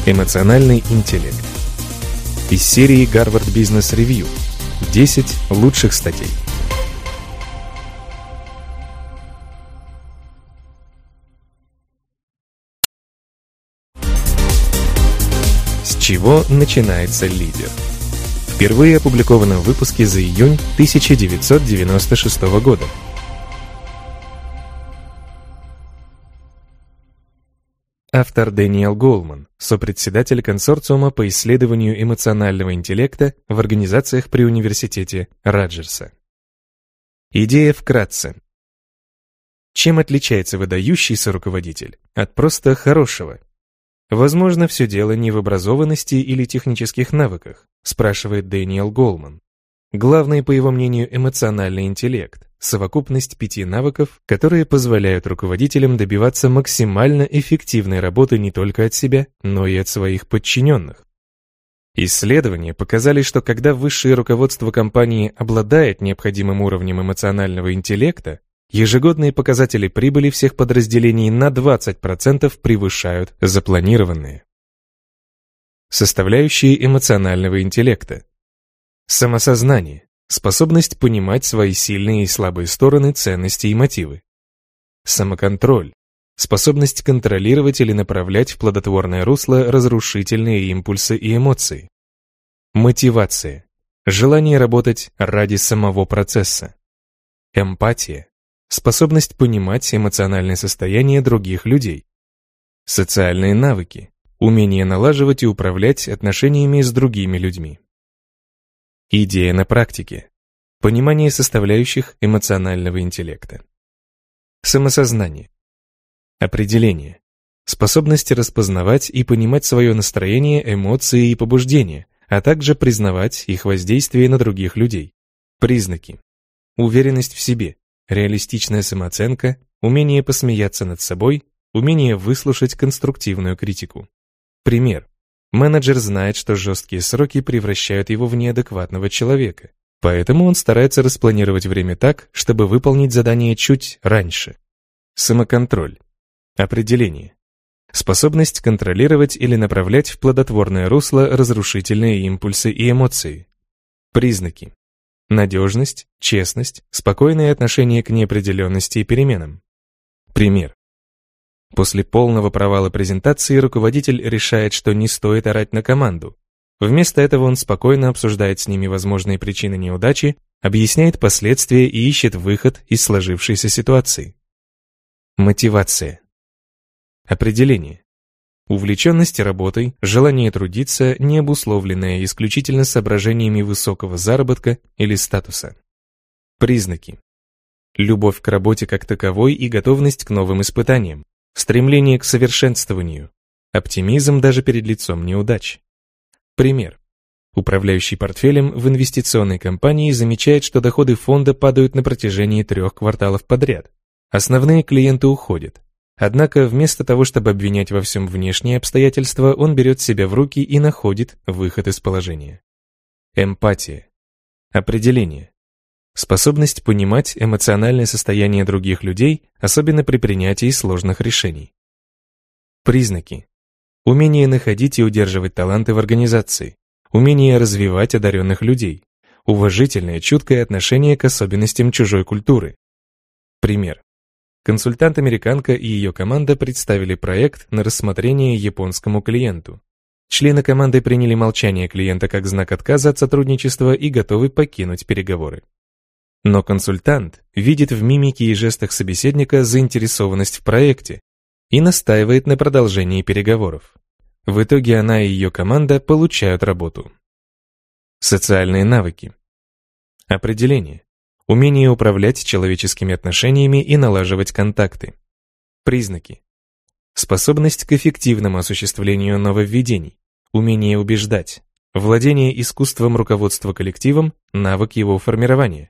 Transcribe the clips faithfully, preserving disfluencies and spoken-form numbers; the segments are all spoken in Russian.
Эмоциональный интеллект. Из серии Harvard Business Review. десять лучших статей. С чего начинается лидер? Впервые опубликовано в выпуске за июнь тысяча девятьсот девяносто шестого года. Автор Дэниел Голман, сопредседатель консорциума по исследованию эмоционального интеллекта в организациях при университете Раджерса. Идея вкратце. Чем отличается выдающийся руководитель от просто хорошего? Возможно, все дело не в образованности или технических навыках, спрашивает Дэниел Голман. Главный, по его мнению, эмоциональный интеллект, совокупность пяти навыков, которые позволяют руководителям добиваться максимально эффективной работы не только от себя, но и от своих подчиненных. Исследования показали, что когда высшее руководство компании обладает необходимым уровнем эмоционального интеллекта, ежегодные показатели прибыли всех подразделений на двадцать процентов превышают запланированные. Составляющие эмоционального интеллекта. Самосознание. Способность понимать свои сильные и слабые стороны, ценности и мотивы. Самоконтроль. Способность контролировать или направлять в плодотворное русло разрушительные импульсы и эмоции. Мотивация. Желание работать ради самого процесса. Эмпатия. Способность понимать эмоциональное состояние других людей. Социальные навыки. Умение налаживать и управлять отношениями с другими людьми. Идея на практике. Понимание составляющих эмоционального интеллекта. Самосознание. Определение. Способность распознавать и понимать свое настроение, эмоции и побуждения, а также признавать их воздействие на других людей. Признаки. Уверенность в себе, реалистичная самооценка, умение посмеяться над собой, умение выслушать конструктивную критику. Пример. Менеджер знает, что жесткие сроки превращают его в неадекватного человека, поэтому он старается распланировать время так, чтобы выполнить задание чуть раньше. Самоконтроль. Определение. Способность контролировать или направлять в плодотворное русло разрушительные импульсы и эмоции. Признаки. Надежность, честность, спокойное отношение к неопределенности и переменам. Пример. После полного провала презентации руководитель решает, что не стоит орать на команду. Вместо этого он спокойно обсуждает с ними возможные причины неудачи, объясняет последствия и ищет выход из сложившейся ситуации. Мотивация. Определение. Увлеченность работой, желание трудиться, не обусловленное исключительно соображениями высокого заработка или статуса. Признаки. Любовь к работе как таковой и готовность к новым испытаниям. Стремление к совершенствованию. Оптимизм даже перед лицом неудач. Пример. Управляющий портфелем в инвестиционной компании замечает, что доходы фонда падают на протяжении трех кварталов подряд. Основные клиенты уходят. Однако вместо того, чтобы обвинять во всем внешние обстоятельства, он берет себя в руки и находит выход из положения. Эмпатия. Определение. Способность понимать эмоциональное состояние других людей, особенно при принятии сложных решений. Признаки. Умение находить и удерживать таланты в организации. Умение развивать одаренных людей. Уважительное, чуткое отношение к особенностям чужой культуры. Пример. Консультант-американка и ее команда представили проект на рассмотрение японскому клиенту. Члены команды приняли молчание клиента как знак отказа от сотрудничества и готовы покинуть переговоры. Но консультант видит в мимике и жестах собеседника заинтересованность в проекте и настаивает на продолжении переговоров. В итоге она и ее команда получают работу. Социальные навыки. Определение. Умение управлять человеческими отношениями и налаживать контакты. Признаки. Способность к эффективному осуществлению нововведений. Умение убеждать. Владение искусством руководства коллективом, навык его формирования.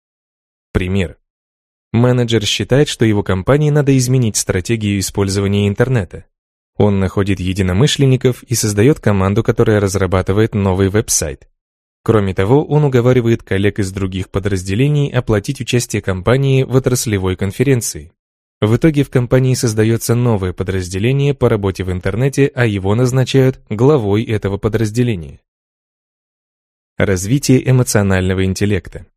Пример. Менеджер считает, что его компании надо изменить стратегию использования интернета. Он находит единомышленников и создает команду, которая разрабатывает новый веб-сайт. Кроме того, он уговаривает коллег из других подразделений оплатить участие компании в отраслевой конференции. В итоге в компании создается новое подразделение по работе в интернете, а его назначают главой этого подразделения. Развитие эмоционального интеллекта.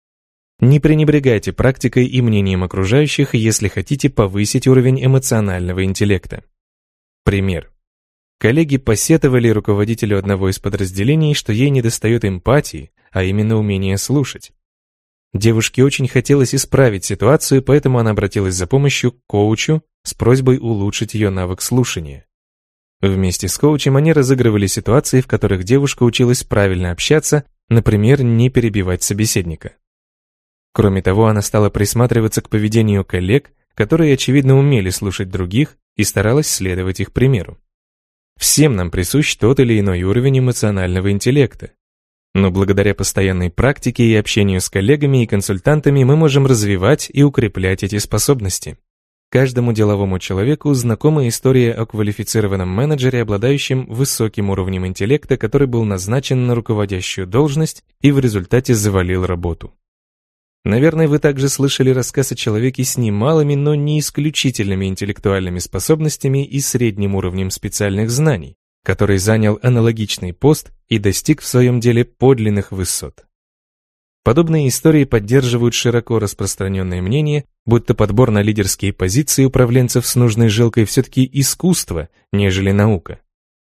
Не пренебрегайте практикой и мнением окружающих, если хотите повысить уровень эмоционального интеллекта. Пример. Коллеги посетовали руководителю одного из подразделений, что ей недостает эмпатии, а именно умения слушать. Девушке очень хотелось исправить ситуацию, поэтому она обратилась за помощью к коучу с просьбой улучшить ее навык слушания. Вместе с коучем они разыгрывали ситуации, в которых девушка училась правильно общаться, например, не перебивать собеседника. Кроме того, она стала присматриваться к поведению коллег, которые, очевидно, умели слушать других, и старалась следовать их примеру. Всем нам присущ тот или иной уровень эмоционального интеллекта. Но благодаря постоянной практике и общению с коллегами и консультантами мы можем развивать и укреплять эти способности. Каждому деловому человеку знакома история о квалифицированном менеджере, обладающем высоким уровнем интеллекта, который был назначен на руководящую должность и в результате завалил работу. Наверное, вы также слышали рассказ о человеке с немалыми, но не исключительными интеллектуальными способностями и средним уровнем специальных знаний, который занял аналогичный пост и достиг в своем деле подлинных высот. Подобные истории поддерживают широко распространенное мнение, будто подбор на лидерские позиции управленцев с нужной жилкой все-таки искусство, нежели наука.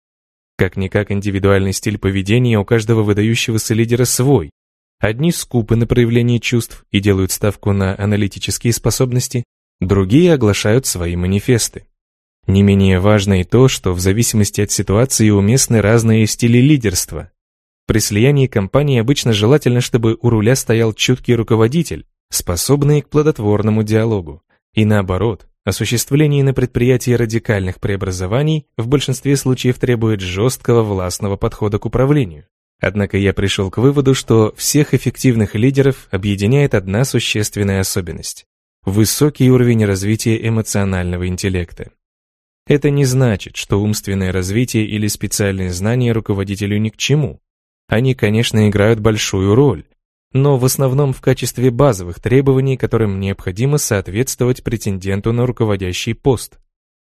Как-никак индивидуальный стиль поведения у каждого выдающегося лидера свой. Одни скупы на проявление чувств и делают ставку на аналитические способности, другие оглашают свои манифесты. Не менее важно и то, что в зависимости от ситуации уместны разные стили лидерства. При слиянии компаний обычно желательно, чтобы у руля стоял чуткий руководитель, способный к плодотворному диалогу. И наоборот, осуществление на предприятии радикальных преобразований в большинстве случаев требует жесткого властного подхода к управлению. Однако я пришел к выводу, что всех эффективных лидеров объединяет одна существенная особенность – высокий уровень развития эмоционального интеллекта. Это не значит, что умственное развитие или специальные знания руководителю ни к чему. Они, конечно, играют большую роль, но в основном в качестве базовых требований, которым необходимо соответствовать претенденту на руководящий пост.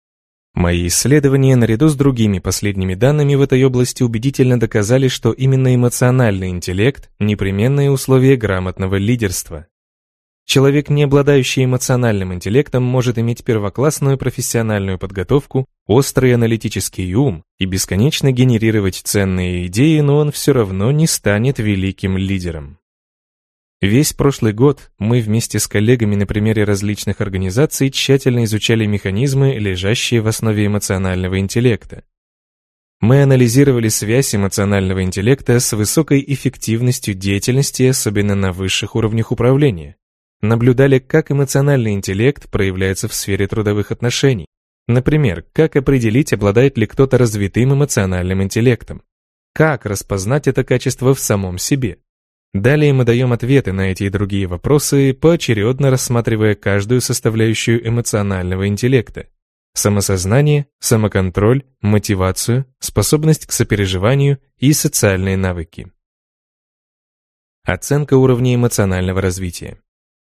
Мои исследования, наряду с другими последними данными в этой области, убедительно доказали, что именно эмоциональный интеллект – непременное условие грамотного лидерства. Человек, не обладающий эмоциональным интеллектом, может иметь первоклассную профессиональную подготовку, острый аналитический ум и бесконечно генерировать ценные идеи, но он все равно не станет великим лидером. Весь прошлый год мы вместе с коллегами на примере различных организаций тщательно изучали механизмы, лежащие в основе эмоционального интеллекта. Мы анализировали связь эмоционального интеллекта с высокой эффективностью деятельности, особенно на высших уровнях управления. Наблюдали, как эмоциональный интеллект проявляется в сфере трудовых отношений. Например, как определить, обладает ли кто-то развитым эмоциональным интеллектом. Как распознать это качество в самом себе. Далее мы даем ответы на эти и другие вопросы, поочередно рассматривая каждую составляющую эмоционального интеллекта. Самосознание, самоконтроль, мотивацию, способность к сопереживанию и социальные навыки. Оценка уровня эмоционального развития.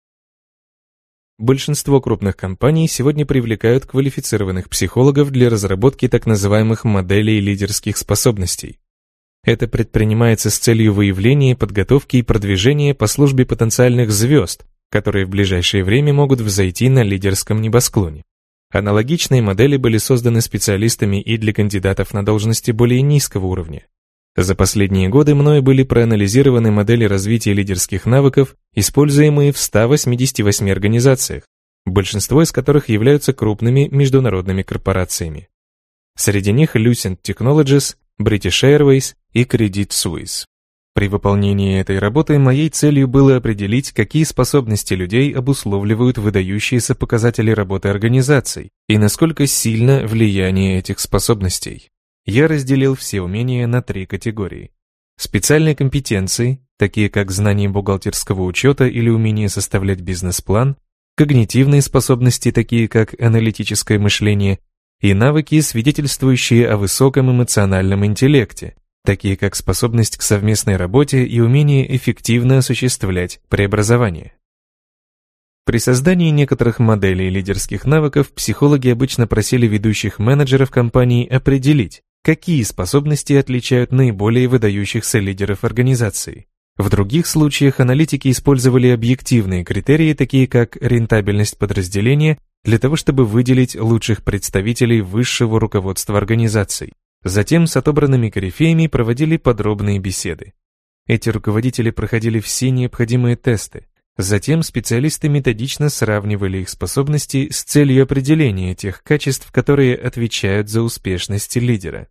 Большинство крупных компаний сегодня привлекают квалифицированных психологов для разработки так называемых моделей лидерских способностей. Это предпринимается с целью выявления, подготовки и продвижения по службе потенциальных звезд, которые в ближайшее время могут взойти на лидерском небосклоне. Аналогичные модели были созданы специалистами и для кандидатов на должности более низкого уровня. За последние годы мною были проанализированы модели развития лидерских навыков, используемые в ста восьмидесяти восьми организациях, большинство из которых являются крупными международными корпорациями. Среди них Lucent Technologies, British Airways и Credit Suisse. При выполнении этой работы моей целью было определить, какие способности людей обусловливают выдающиеся показатели работы организаций и насколько сильно влияние этих способностей. Я разделил все умения на три категории. Специальные компетенции, такие как знание бухгалтерского учета или умение составлять бизнес-план, когнитивные способности, такие как аналитическое мышление, и навыки, свидетельствующие о высоком эмоциональном интеллекте, такие как способность к совместной работе и умение эффективно осуществлять преобразования. При создании некоторых моделей лидерских навыков психологи обычно просили ведущих менеджеров компании определить, какие способности отличают наиболее выдающихся лидеров организации. В других случаях аналитики использовали объективные критерии, такие как рентабельность подразделения, для того, чтобы выделить лучших представителей высшего руководства организаций. Затем с отобранными корифеями проводили подробные беседы. Эти руководители проходили все необходимые тесты. Затем специалисты методично сравнивали их способности с целью определения тех качеств, которые отвечают за успешность лидера.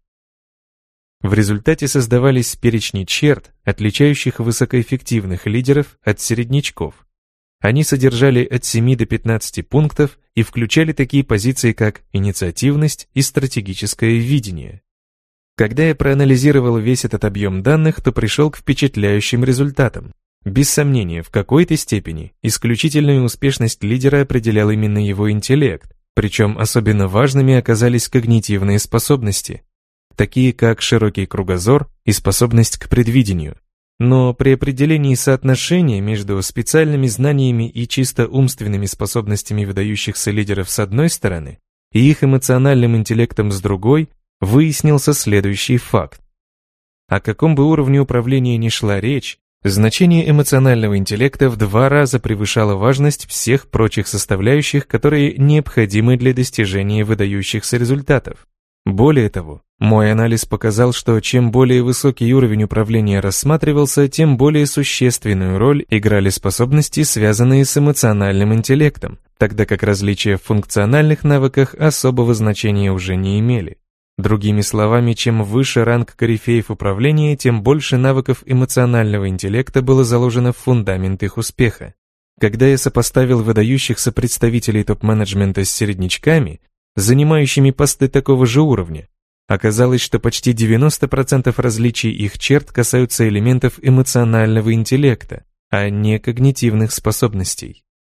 В результате создавались перечни черт, отличающих высокоэффективных лидеров от середнячков. Они содержали от семи до пятнадцати пунктов и включали такие позиции, как инициативность и стратегическое видение. Когда я проанализировал весь этот объем данных, то пришел к впечатляющим результатам. Без сомнения, в какой-то степени исключительную успешность лидера определял именно его интеллект, причем особенно важными оказались когнитивные способности, такие как широкий кругозор и способность к предвидению. Но при определении соотношения между специальными знаниями и чисто умственными способностями выдающихся лидеров с одной стороны и их эмоциональным интеллектом с другой, выяснился следующий факт. О каком бы уровне управления ни шла речь, значение эмоционального интеллекта в два раза превышало важность всех прочих составляющих, которые необходимы для достижения выдающихся результатов. Более того, мой анализ показал, что чем более высокий уровень управления рассматривался, тем более существенную роль играли способности, связанные с эмоциональным интеллектом, тогда как различия в функциональных навыках особого значения уже не имели. Другими словами, чем выше ранг корифеев управления, тем больше навыков эмоционального интеллекта было заложено в фундамент их успеха. Когда я сопоставил выдающихся представителей топ-менеджмента с середнячками, занимающими посты такого же уровня, оказалось, что почти девяносто процентов различий их черт касаются элементов эмоционального интеллекта, а не когнитивных способностей.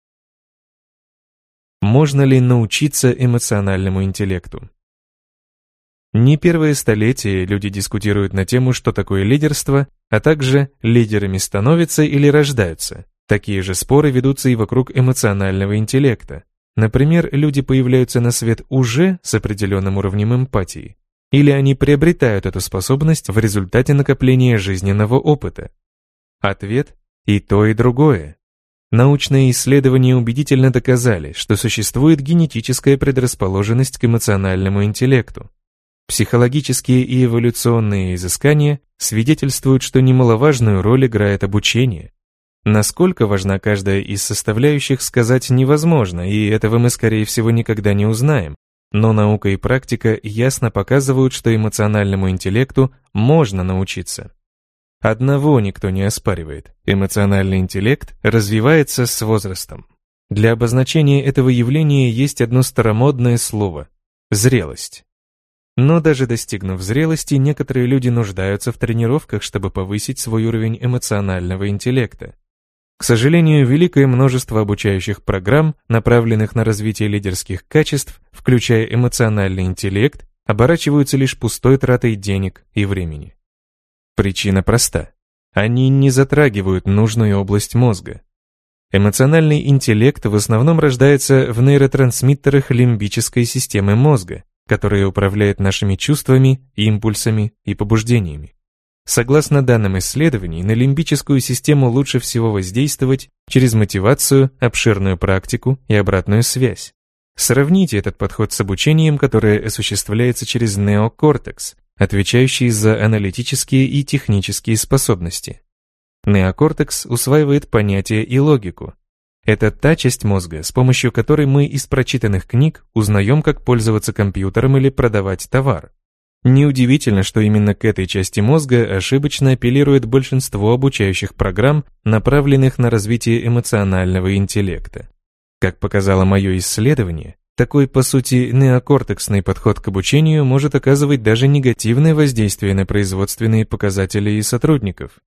Можно ли научиться эмоциональному интеллекту? Не первое столетие люди дискутируют на тему, что такое лидерство, а также лидерами становятся или рождаются. Такие же споры ведутся и вокруг эмоционального интеллекта. Например, люди появляются на свет уже с определенным уровнем эмпатии, или они приобретают эту способность в результате накопления жизненного опыта. Ответ – и то, и другое. Научные исследования убедительно доказали, что существует генетическая предрасположенность к эмоциональному интеллекту. Психологические и эволюционные изыскания свидетельствуют, что немаловажную роль играет обучение. Насколько важна каждая из составляющих, сказать невозможно, и этого мы, скорее всего, никогда не узнаем. Но наука и практика ясно показывают, что эмоциональному интеллекту можно научиться. Одного никто не оспаривает. Эмоциональный интеллект развивается с возрастом. Для обозначения этого явления есть одно старомодное слово – зрелость. Но даже достигнув зрелости, некоторые люди нуждаются в тренировках, чтобы повысить свой уровень эмоционального интеллекта. К сожалению, великое множество обучающих программ, направленных на развитие лидерских качеств, включая эмоциональный интеллект, оборачиваются лишь пустой тратой денег и времени. Причина проста. Они не затрагивают нужную область мозга. Эмоциональный интеллект в основном рождается в нейротрансмиттерах лимбической системы мозга, которые управляют нашими чувствами, импульсами и побуждениями. Согласно данным исследований, на лимбическую систему лучше всего воздействовать через мотивацию, обширную практику и обратную связь. Сравните этот подход с обучением, которое осуществляется через неокортекс, отвечающий за аналитические и технические способности. Неокортекс усваивает понятия и логику. Это та часть мозга, с помощью которой мы из прочитанных книг узнаем, как пользоваться компьютером или продавать товар. Неудивительно, что именно к этой части мозга ошибочно апеллирует большинство обучающих программ, направленных на развитие эмоционального интеллекта. Как показало мое исследование, такой, по сути, неокортексный подход к обучению может оказывать даже негативное воздействие на производственные показатели и сотрудников.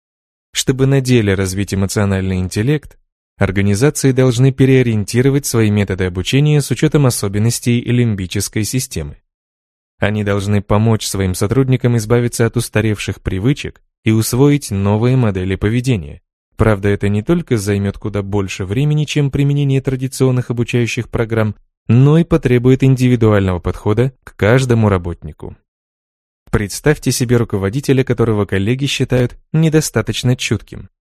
Чтобы на деле развить эмоциональный интеллект, организации должны переориентировать свои методы обучения с учетом особенностей лимбической системы. Они должны помочь своим сотрудникам избавиться от устаревших привычек и усвоить новые модели поведения. Правда, это не только займет куда больше времени, чем применение традиционных обучающих программ, но и потребует индивидуального подхода к каждому работнику. Представьте себе руководителя, которого коллеги считают недостаточно чутким.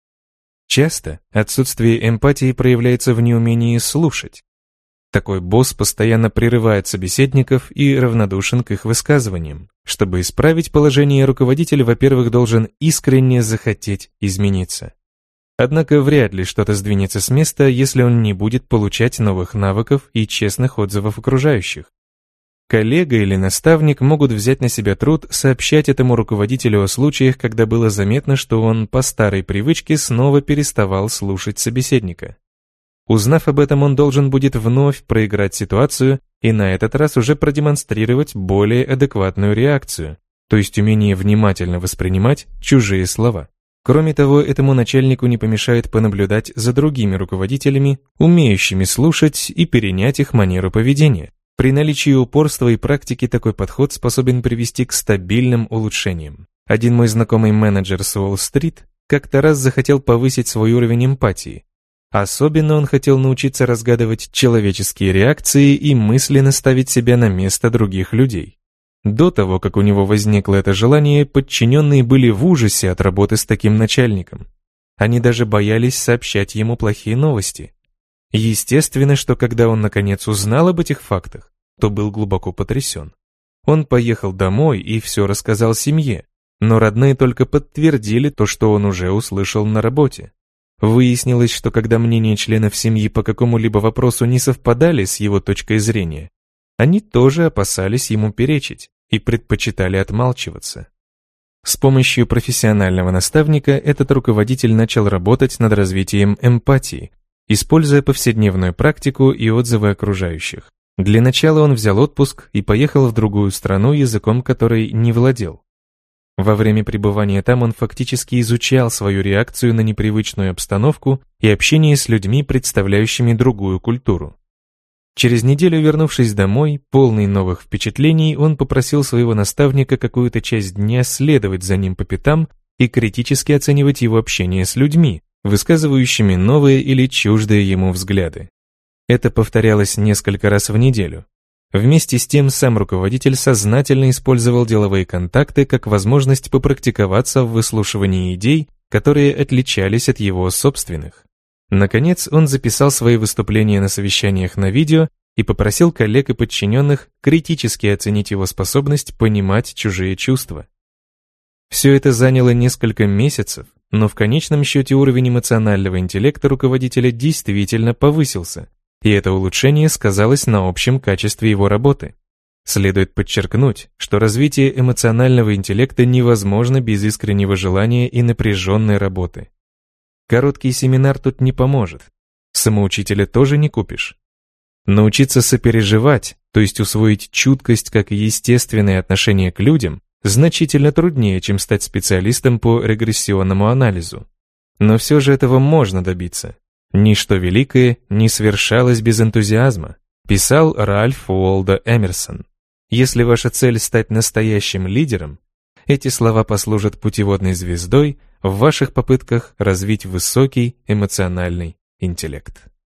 Часто отсутствие эмпатии проявляется в неумении слушать. Такой босс постоянно прерывает собеседников и равнодушен к их высказываниям. Чтобы исправить положение, руководитель, во-первых, должен искренне захотеть измениться. Однако вряд ли что-то сдвинется с места, если он не будет получать новых навыков и честных отзывов окружающих. Коллега или наставник могут взять на себя труд сообщать этому руководителю о случаях, когда было заметно, что он по старой привычке снова переставал слушать собеседника. Узнав об этом, он должен будет вновь проиграть ситуацию и на этот раз уже продемонстрировать более адекватную реакцию, то есть умение внимательно воспринимать чужие слова. Кроме того, этому начальнику не помешает понаблюдать за другими руководителями, умеющими слушать и перенять их манеру поведения. При наличии упорства и практики такой подход способен привести к стабильным улучшениям. Один мой знакомый менеджер с Уолл-стрит как-то раз захотел повысить свой уровень эмпатии. Особенно он хотел научиться разгадывать человеческие реакции и мысленно ставить себя на место других людей. До того, как у него возникло это желание, подчиненные были в ужасе от работы с таким начальником. Они даже боялись сообщать ему плохие новости. Естественно, что когда он наконец узнал об этих фактах, то был глубоко потрясен. Он поехал домой и все рассказал семье, но родные только подтвердили то, что он уже услышал на работе. Выяснилось, что когда мнения членов семьи по какому-либо вопросу не совпадали с его точкой зрения, они тоже опасались ему перечить и предпочитали отмалчиваться. С помощью профессионального наставника этот руководитель начал работать над развитием эмпатии, используя повседневную практику и отзывы окружающих. Для начала он взял отпуск и поехал в другую страну, языком которой не владел. Во время пребывания там он фактически изучал свою реакцию на непривычную обстановку и общение с людьми, представляющими другую культуру. Через неделю, вернувшись домой, полный новых впечатлений, он попросил своего наставника какую-то часть дня следовать за ним по пятам и критически оценивать его общение с людьми, высказывающими новые или чуждые ему взгляды. Это повторялось несколько раз в неделю. Вместе с тем сам руководитель сознательно использовал деловые контакты как возможность попрактиковаться в выслушивании идей, которые отличались от его собственных. Наконец, он записал свои выступления на совещаниях на видео и попросил коллег и подчиненных критически оценить его способность понимать чужие чувства. Все это заняло несколько месяцев, но в конечном счете уровень эмоционального интеллекта руководителя действительно повысился, и это улучшение сказалось на общем качестве его работы. Следует подчеркнуть, что развитие эмоционального интеллекта невозможно без искреннего желания и напряженной работы. Короткий семинар тут не поможет, самоучителя тоже не купишь. Научиться сопереживать, то есть усвоить чуткость как естественное отношение к людям, значительно труднее, чем стать специалистом по регрессионному анализу. Но все же этого можно добиться. «Ничто великое не свершалось без энтузиазма», писал Ральф Уолдо Эмерсон. Если ваша цель стать настоящим лидером, эти слова послужат путеводной звездой в ваших попытках развить высокий эмоциональный интеллект.